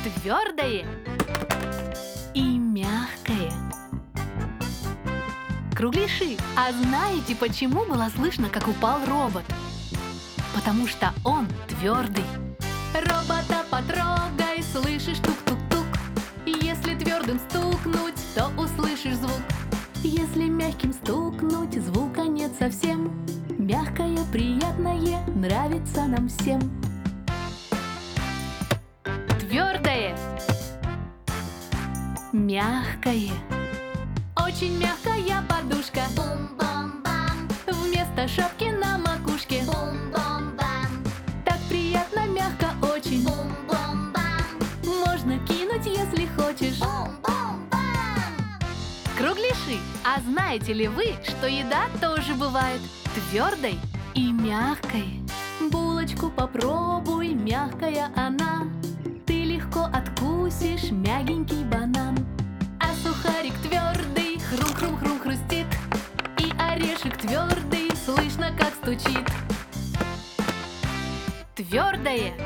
твердое и мягкое. Кругляши, а знаете, почему было слышно, как упал робот? Потому что он твердый. Робота потрогай, слышишь тук-тук-тук. Если твердым стукнуть, то услышишь звук. Если мягким стукнуть, звука нет совсем. Мягкое, приятное, нравится нам всем. Твердое, мягкое. Очень мягкая подушка. Бум-бом-бам, Вместо шапки на макушке. бум-бом-бам, Так приятно, мягко очень. бум-бом-бам, Можно кинуть, если хочешь. бум-бом-бам. Кругляши, а знаете ли вы, что еда тоже бывает твердой и мягкой? Булочку попробуй, мягкая она. Ты легко откусишь мягенький банан. А сухарик твердый, хрум-хрум-хрум хрустит. И орешек твердый, слышно, как стучит. Твердое,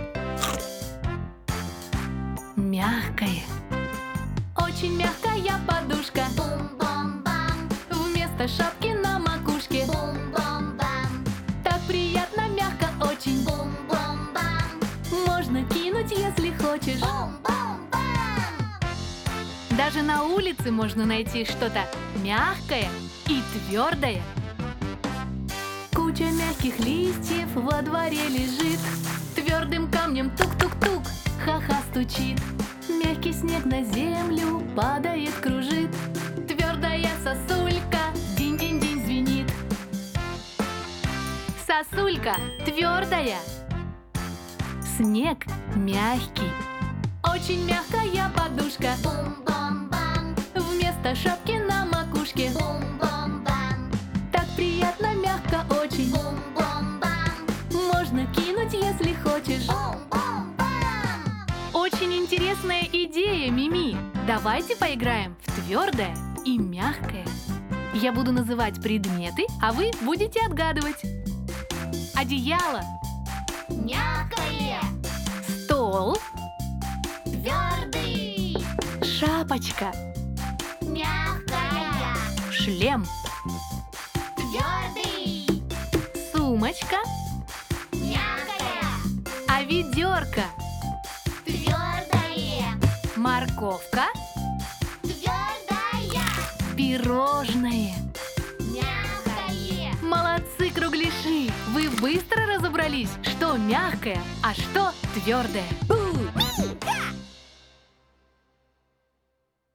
мягкое. Очень мягкая подушка. Бум-бом-бам, Вместо шапки на макушке. бум-бом-бам, Так приятно, мягко очень. бум-бом-бам, Можно кинуть, если хочешь. бум-бом-бам. Даже на улице можно найти что-то мягкое и твердое. Куча мягких листьев во дворе лежит. Твердым камнем тук-тук-тук, ха-ха стучит. Мягкий снег на землю падает, кружит. Твердая сосулька динь-динь-динь звенит. Сосулька твердая, снег мягкий. Очень мягкая подушка. Бум-бом-бам, Вместо шапки на макушке. бум-бом-бам, Так приятно, мягко очень. бум-бом-бам, Можно кинуть, если хочешь. бум-бом-бам. Очень интересная идея, Мими. Давайте поиграем в твердое и мягкое. Я буду называть предметы, а вы будете отгадывать. Одеяло, Мягкое, стол, твердый, шапочка, мягкая, шлем, твердый, сумочка, мягкая, а ведерко, твердое, морковка, твердая, пирожное. мягкое. Молодцы, кругляши! Вы быстро разобрались, что мягкое, а что твердое.